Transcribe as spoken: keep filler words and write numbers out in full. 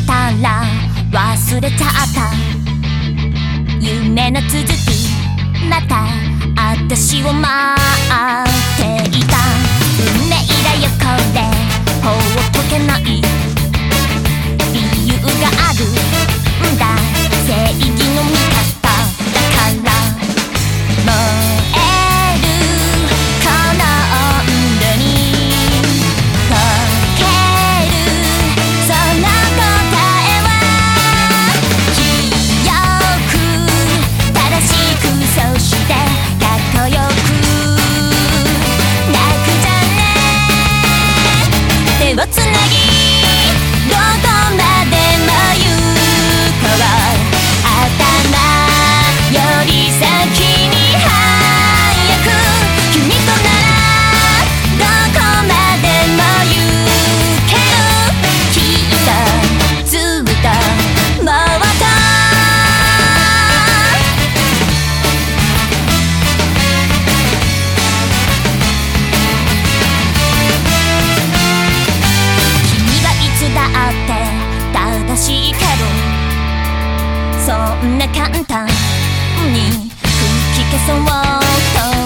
たら忘れちゃった夢の続きまた私を待っていた運命だよこれほっとけない理由があるんだ正義の味方だから燃えるこの温度に溶けるその答えは清く正しくそしてかっこよく泣くじゃね手をつなぎどこまでも行こう頭より先に早く君とならどこまでも行けるきっとずっともっと君はいつだって正しいけどそんな簡単に吹き消そうと